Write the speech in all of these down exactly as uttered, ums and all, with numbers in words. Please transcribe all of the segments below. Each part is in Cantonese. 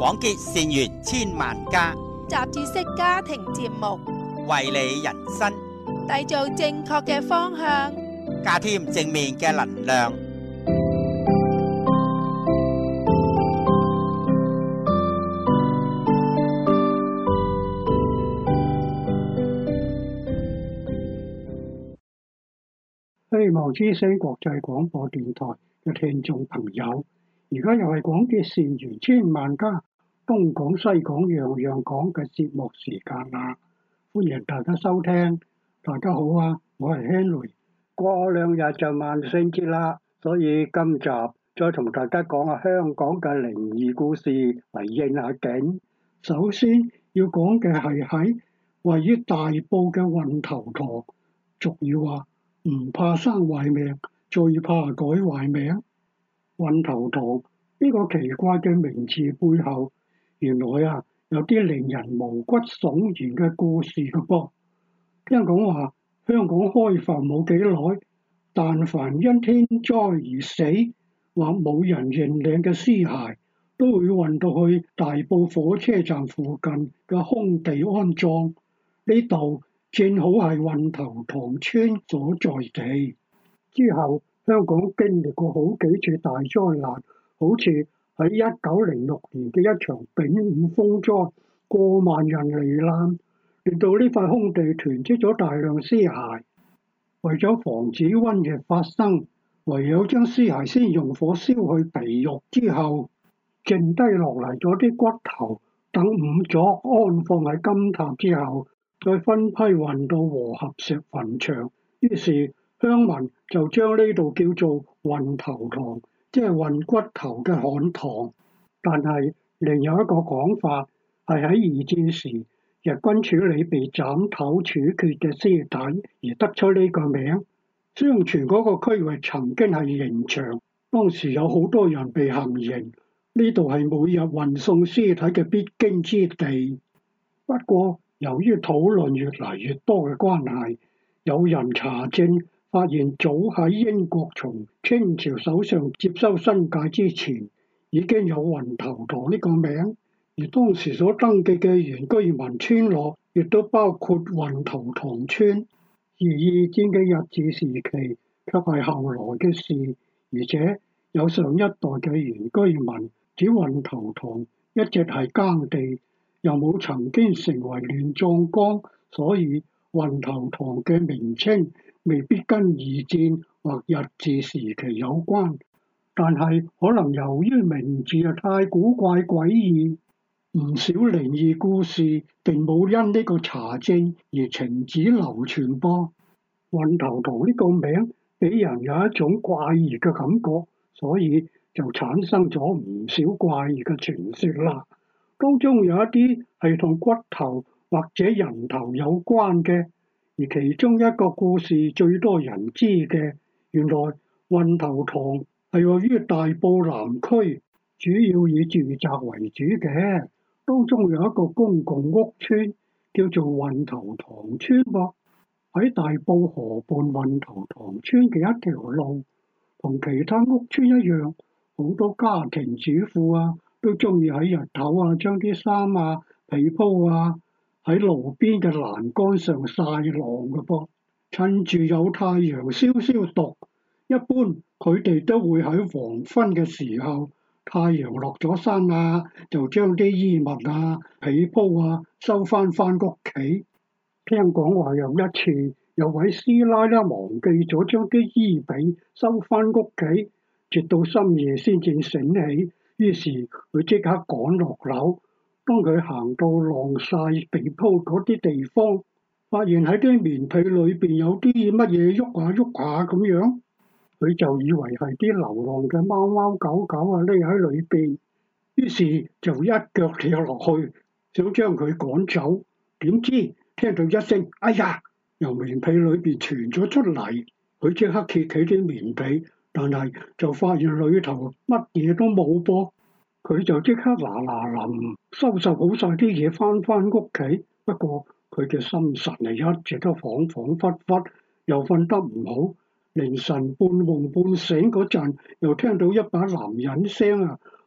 廣結善緣千萬家， 雜誌式家庭節目， 為你人生締造正確嘅方向， 加添正面嘅能量。 希望之聲國際廣播電台嘅聽眾朋友，而家又係廣結善緣千萬家，東講西講樣樣講嘅節目時間啦，歡迎大家收聽。大家好啊，我係 Henry。過兩日就萬聖節啦，所以今集再同大家講下香港嘅靈異故事嚟應下景。首先要講嘅係喺位於大埔嘅運頭塘，俗語話唔怕生壞命，最怕改壞名。運頭塘呢個奇怪嘅名詞背後，原來啊有啲令人毛骨悚然嘅故事㗎噃。聽講話香港開埠冇幾耐，但凡因天災而死或冇人認領嘅屍骸，都會運到去大埔火車站附近嘅空地安葬。呢度正好係運頭塘村所在地。之後香港經歷過好幾次大災難，好似喺一九零六年嘅一場丙午風災，過萬人罹難，令到呢塊空地囤積咗大量屍骸。為咗防止瘟疫發生，唯有將屍骸先用火燒去皮肉之後，剩低落嚟咗啲骨頭，等仵作安放喺金塔之後，再分批運到和合石墳場。於是鄉民就將呢度叫做運頭塘，即係運骨頭嘅旱塘。但係另有一個講法，係喺二戰時日軍處理被斬頭處決嘅屍體而得出呢個名。相傳嗰個區域曾經係刑場，當時有好多人被行刑，呢度係每日運送屍體嘅必經之地。不過由於討論越嚟越多嘅關係，有人查證發現早喺英國從清朝手上接收新界之前，已經有運頭塘呢個名，而當時所登記嘅原居民村落亦都包括運頭塘村。而二戰嘅日治時期卻係後來嘅事，而且有上一代嘅原居民指運頭塘一直係耕地，又冇曾經成為亂葬崗，所以運頭塘嘅名稱未必跟二戰或日治時期有關。但係可能由於名字啊太古怪詭異，唔少靈異故事並冇因呢個查證而停止流傳噃。運頭塘呢個名俾人有一種怪異嘅感覺，所以就產生咗唔少怪異嘅傳說啦。當中有一啲係同骨頭或者人頭有關嘅，而其中一個故事最多人知嘅，原來運頭塘係位於大埔南區，主要以住宅為主嘅。當中有一個公共屋邨叫做運頭塘邨噃。喺大埔河畔運頭塘村嘅一條路，同其他屋邨一樣，好多家庭主婦啊都中意喺日頭啊將啲衫啊被鋪啊喺路邊嘅欄杆上曬晾嘅噃。趁住有太陽消消毒，一般佢哋都會喺黃昏嘅時候，太陽落咗山啊，就將啲衣物啊被鋪啊收翻返屋企。聽講話有一次，有位師奶咧忘記咗將啲衣被收翻屋企，直到深夜先至醒起，於是佢即刻趕落樓。當佢行到晾曬被鋪嗰啲地方，發現喺啲棉被裏邊有啲乜嘢喐下喐下咁樣，佢就以為係啲流浪嘅貓貓狗狗啊匿喺裏邊，於是就一腳跳落去，想將佢趕走。點知聽到一聲哎呀，由棉被裏邊傳咗出嚟，佢即刻揭起啲棉被，但係就發現裏頭乜嘢都冇噃。佢就即刻嗱嗱臨收拾好晒啲嘢翻返屋企。不過佢嘅心神係一直都恍恍惚惚，又瞓得唔好。凌晨半夢半醒嗰陣，又聽到一把男人聲啊，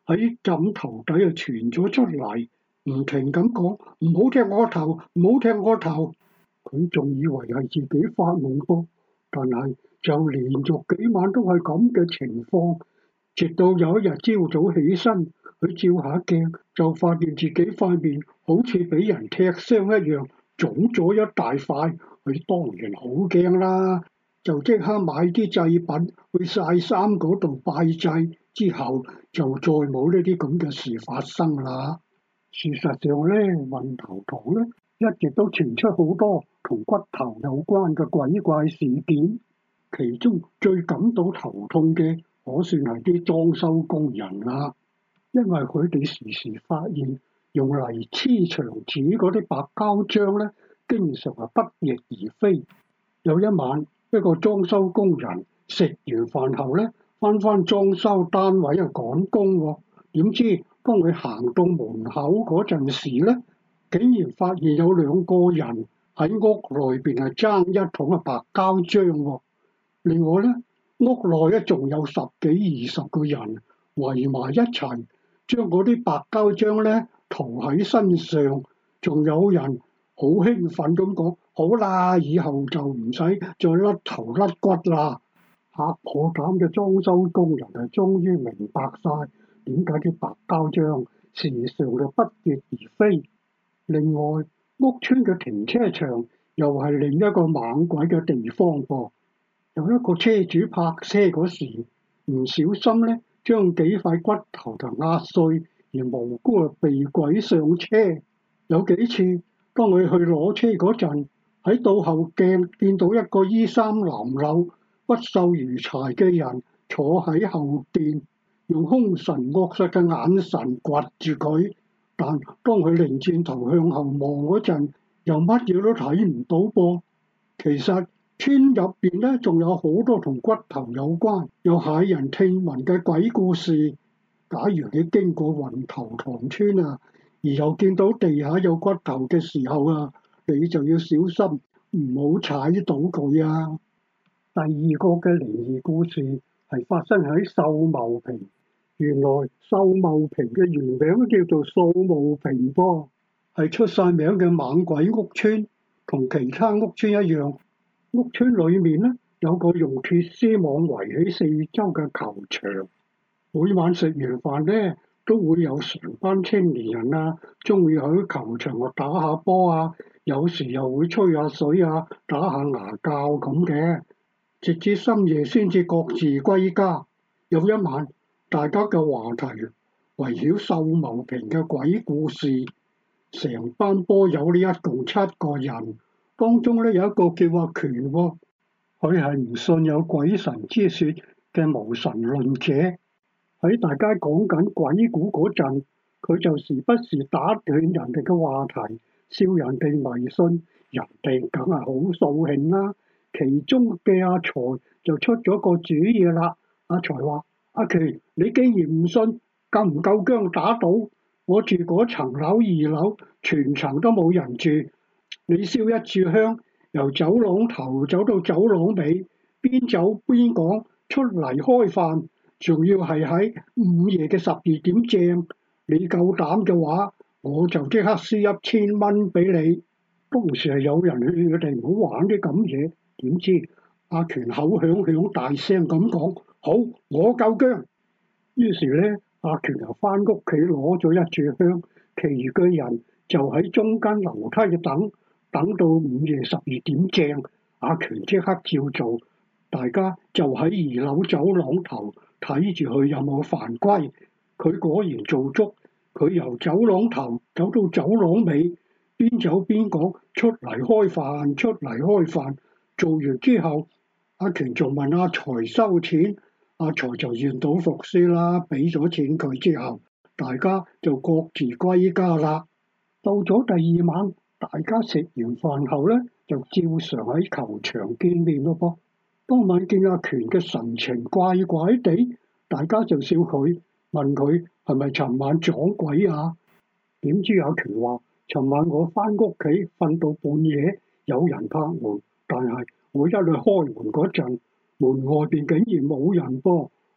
喺枕頭底啊傳咗出嚟，唔停咁講唔好踢我頭，唔好踢我頭。佢仲以為係自己發夢噃，但係就連續幾晚都係咁嘅情況，直到有一日朝早起身，佢照下鏡，就發現自己塊面好似俾人踢傷一樣，腫咗一大塊。佢當然好驚啦，就即刻買啲祭品去曬衫嗰度拜祭，之後就再冇呢啲咁嘅事發生啦。事實上咧，運頭塘咧一直都傳出好多同骨頭有關嘅鬼怪事件，其中最感到頭痛嘅，可算係啲裝修工人啦，因為佢哋時時發現用嚟黐牆紙嗰啲白膠漿咧，經常係不翼而飛。有一晚，一個裝修工人食完飯後咧，翻返裝修單位啊趕工喎，點知當佢行到門口嗰陣時咧，竟然發現有兩個人喺屋內邊係爭一桶嘅白膠漿喎。另外咧，屋內咧仲有十幾二十個人圍埋一齊，將嗰啲白膠漿咧塗喺身上，仲有人好興奮咁講：好啦，以後就唔使再甩頭甩骨啦！嚇破膽嘅裝修工人係終於明白晒點解啲白膠漿時常就不翼而飛。另外，屋村嘅停車場又係另一個猛鬼嘅地方噃。有一個車主泊車嗰時唔小心咧，將幾塊骨頭就壓碎，而無辜啊被鬼上車。有幾次，當佢去攞車嗰陣，喺倒後鏡見到一個衣衫襤褸、骨瘦如柴嘅人坐喺後殿，用兇神惡煞嘅眼神掘住佢。但當佢擰轉頭向後望嗰陣，又乜嘢都睇唔到噃。其實村入邊咧，仲有好多同骨頭有關、有駭人聽聞嘅鬼故事。假如你經過運頭塘村啊，而又見到地下有骨頭嘅時候啊，你就要小心，唔好踩到佢啊！第二個嘅靈異故事係發生喺秀茂坪。原來秀茂坪嘅原名叫做掃墓坪噃，係出晒名嘅猛鬼屋村，同其他屋村一樣。屋村裏面咧有個用鐵絲網圍起四周嘅球場，每晚食完飯咧都會有成班青年人啊，鍾意喺球場度打下波啊，有時又會吹下水啊，打下牙鉸咁嘅，直至深夜先至各自歸家。有一晚，大家嘅話題圍繞秀茂坪嘅鬼故事，成班波友呢一共七個人。當中咧有一個叫阿權喎，佢係唔信有鬼神之説嘅無神論者。喺大家講緊鬼故嗰陣，佢就時不時打斷人哋嘅話題，笑人哋迷信，人哋梗係好掃興啦。其中嘅阿財就出咗個主意啦。阿財話：阿權，你既然唔信，夠唔夠薑打賭？我住嗰層樓二樓，全層都冇人住。你燒一炷香，由走廊頭走到走廊尾，邊走邊講出嚟開飯，仲要係喺午夜嘅十二點正。你夠膽嘅話，我就即刻輸一千蚊俾你。當時係有人勸佢哋唔好玩啲咁嘢，點知阿權口響響大聲咁講：好，我夠薑。於是咧，阿權又翻屋企攞咗一炷香，其餘嘅人就喺中間樓梯等。等到午夜十二點正，阿權即刻照做，大家就喺二樓走廊頭睇住佢有冇犯規。佢果然做足，佢由走廊頭走到走廊尾，邊走邊講出嚟開飯，出嚟開飯。做完之後，阿權仲問阿財收錢，阿財就願賭服輸啦，俾咗錢佢之後，大家就各自歸家啦。到咗第二晚，大家食完飯後咧，就照常喺球場見面咯噃。當晚見阿權嘅神情怪怪地，大家就笑佢，問佢係咪尋晚撞鬼啊？點知阿權話：尋晚我翻屋企瞓到半夜，有人拍門，但係我一去開門嗰陣，門外邊竟然冇人噃。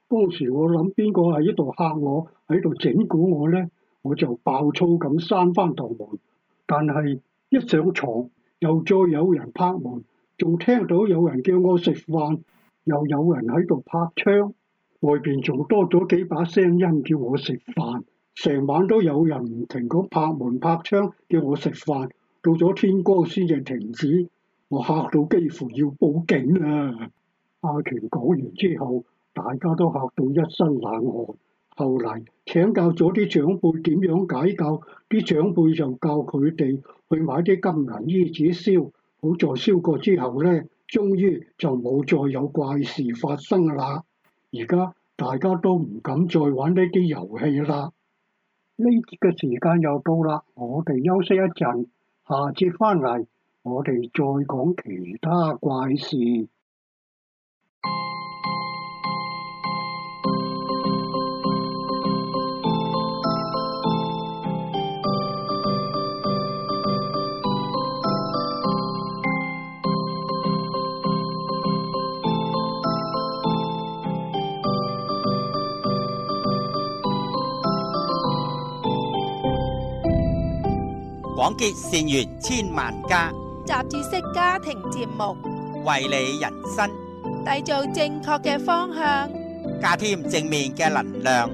當時我諗邊個喺度嚇我，喺度整蠱我呢？我就爆粗咁閂翻道門。但係一上床，又再有人拍門，仲聽到有人叫我食飯，又有人喺度拍窗，外邊仲多咗幾把聲音叫我食飯。成晚都有人唔停咁拍門拍窗叫我食飯，到咗天光先至停止。我嚇到幾乎要報警啊！阿權講完之後，大家都嚇到一身冷汗。後嚟請教咗啲長輩點樣解救，啲長輩就教佢哋去買啲金銀衣紙燒。好在燒過之後呢，終於就冇再有怪事發生啦。而家大家都唔敢再玩呢啲遊戲啦。呢節嘅時間又到啦，我哋休息一陣，下節翻嚟我哋再講其他怪事。 廣結善緣千萬家， 雜誌式家庭節目， 為你人生締造正確嘅方向， 加添正面嘅能量。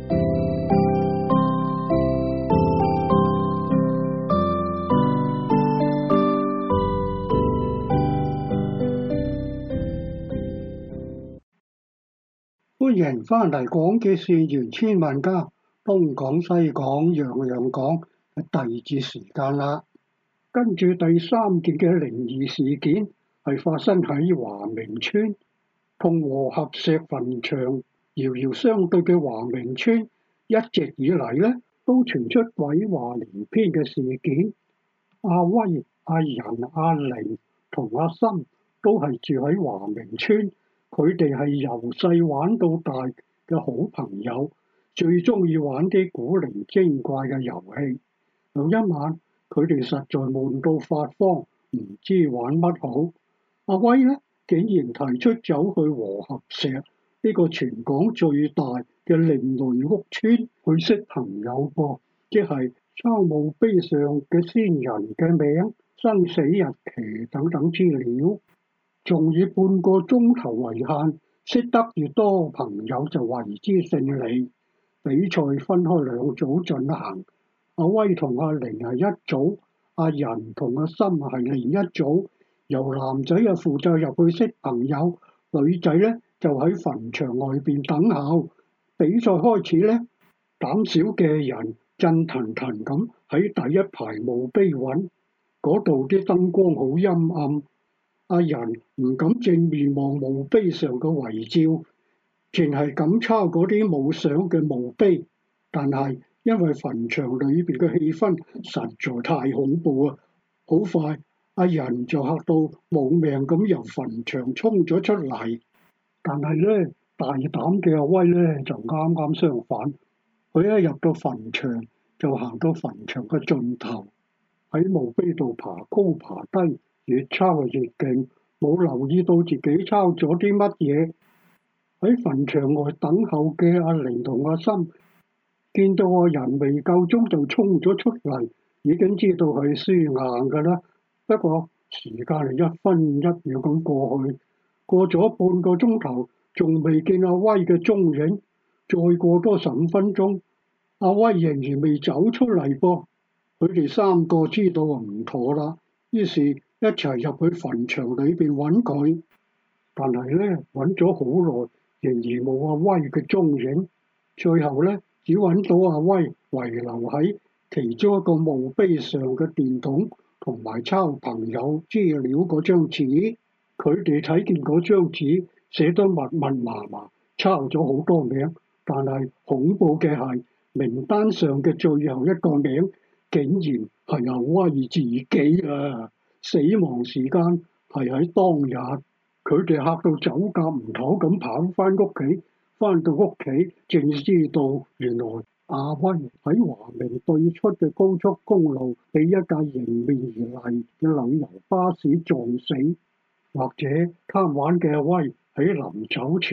歡迎翻嚟廣結善緣千萬家，東講西講，樣樣講。第二節時間啦，跟住第三件嘅靈異事件係發生喺華明村，同和合石墳場遙遙相對嘅華明村，一直以嚟咧都傳出鬼話連篇嘅事件。阿威、阿仁、阿玲同阿森都係住喺華明村，佢哋係由細玩到大嘅好朋友，最中意玩啲古靈精怪嘅遊戲。有一晚，佢哋實在悶到發慌，唔知玩乜好。阿威呢，竟然提出走去和合石呢個全港最大嘅另類屋村去識朋友噃，即係抄墓碑上嘅先人嘅名、生死日期等等資料，仲以半個鐘頭為限，識得越多朋友就為之勝利。比賽分開兩組進行。阿威同阿玲係一組，阿仁同阿森係另一組。由男仔啊負責入去識朋友，女仔咧就喺墳場外邊等候。比賽開始咧，膽小嘅人震騰騰咁喺第一排墓碑揾，嗰度啲燈光好陰暗。阿仁唔敢正面望墓碑上嘅遺照，淨係敢抄嗰啲冇相嘅墓碑，但係，因為墳場裏邊嘅氣氛實在太恐怖啊！好快，阿仁就嚇到冇命咁由墳場衝咗出嚟。但係咧，大膽嘅阿威咧就啱啱相反，佢一入到墳場就行到墳場嘅盡頭，喺墓碑度爬高爬低，越抄越勁，冇留意到自己抄咗啲乜嘢。喺墳場外等候嘅阿玲同阿森，見到阿仁未夠鐘就衝咗出嚟，已經知道係輸硬㗎啦。不過時間係一分一秒咁過去，過咗半個鐘頭，仲未見阿威嘅蹤影。再過多十五分鐘，阿威仍然未走出嚟噃。佢哋三個知道唔妥啦，於是一齊入去墳場裏邊揾佢。但係咧，揾咗好耐，仍然冇阿威嘅蹤影。最後咧，只揾到阿威遺留喺其中一個墓碑上嘅電筒同埋抄朋友資料嗰張紙。佢哋睇見嗰張紙寫得密密麻麻，抄咗好多名，但係恐怖嘅係名單上嘅最後一個名竟然係阿威自己啊！死亡時間係喺當日。佢哋嚇到走夾唔唞咁跑翻屋企，翻到屋企正知道原來阿威喺華明對出嘅高速公路被一架迎面而嚟嘅旅遊巴士撞死。或者貪玩嘅阿威喺臨走前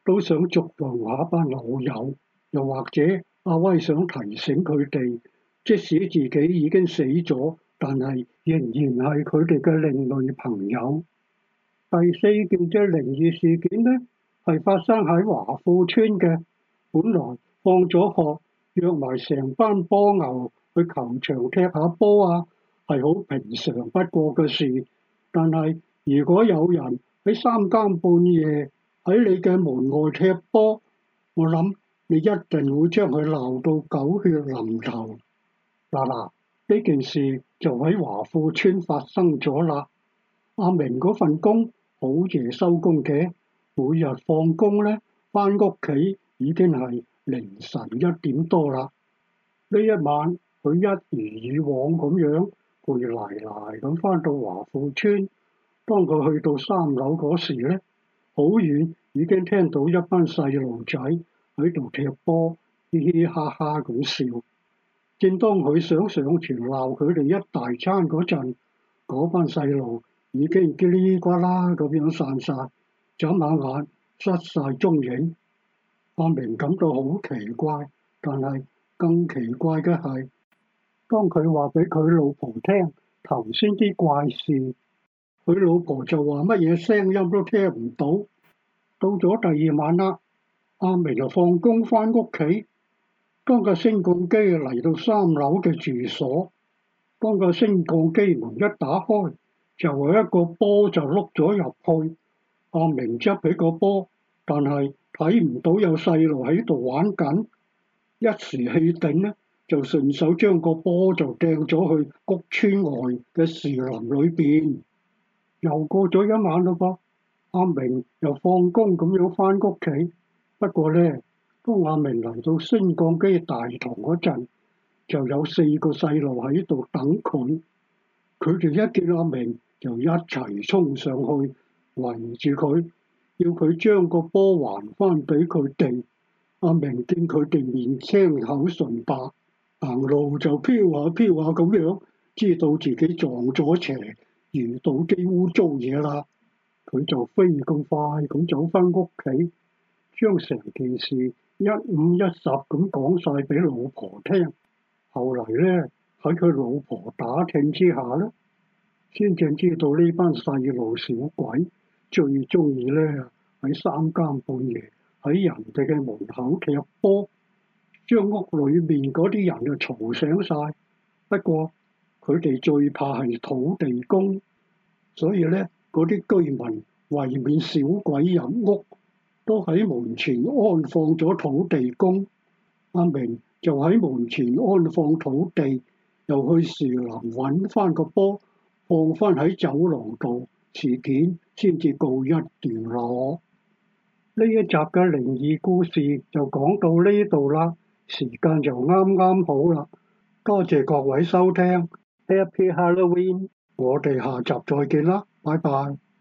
都想續聯下班老友，又或者阿威想提醒佢哋，即使自己已經死咗，但係仍然係佢哋嘅另類朋友。第四件嘅靈異事件呢，係發生喺華富村嘅。本來放咗學，約埋成班波牛去球場踢下波啊，係好平常不過嘅事。但係如果有人喺三更半夜喺你嘅門外踢波，我諗你一定會將佢鬧到狗血淋頭。嗱嗱，呢件事就喺華富村發生咗啦。阿明嗰份工好夜收工嘅，每日放工咧，返屋企已經係凌晨一點多啦。呢一晚佢一如以往咁樣攰賴賴咁返到華富村。當佢去到三樓嗰時咧，好遠已經聽到一班細路仔喺度踢波，嘻嘻哈哈咁笑。正當佢想上前鬧佢哋一大餐嗰陣，嗰班細路已經嘰哩呱啦咁樣散晒，眨下眼失晒蹤影。阿明感到好奇怪，但係更奇怪嘅係，當佢話俾佢老婆聽頭先啲怪事，佢老婆就話乜嘢聲音都聽唔到。到咗第二晚啦，阿明就放工返屋企。當架升降機嚟到三樓嘅住所，當架升降機門一打開，就有一個波就碌咗入去。阿明執起個波，但係睇唔到有細路喺度玩緊，一時氣頂呢，就順手將個波就掟咗去屋村外嘅樹林裏邊。又過咗一晚嘞噃，阿明又放工咁樣返屋企。不過呢，當阿明嚟到升降機大堂嗰陣，就有四個細路喺度等佢。佢哋一見阿明就一齊衝上去圍住佢，要佢將個波還返俾佢哋。阿明見佢哋面青口唇白，行路就飄下飄下咁樣，知道自己撞咗邪，遇到啲污糟嘢啦。佢就飛咁快咁走返屋企，將成件事一五一十咁講晒俾老婆聽。後嚟咧，喺佢老婆打聽之下咧，先正知道呢班細路小鬼最中意咧喺三更半夜喺人哋嘅門口踢波，將屋裏面嗰啲人就嘈醒晒。不過佢哋最怕係土地公，所以咧嗰啲居民為免小鬼入屋，都喺門前安放咗土地公。阿明就喺門前安放土地，又去樹林揾翻個波，放翻喺走廊度，事件先至告一段落。呢一集嘅靈異故事就講到呢度啦，時間就啱啱好啦。多謝各位收聽，Happy Halloween！我哋下集再見啦，拜拜。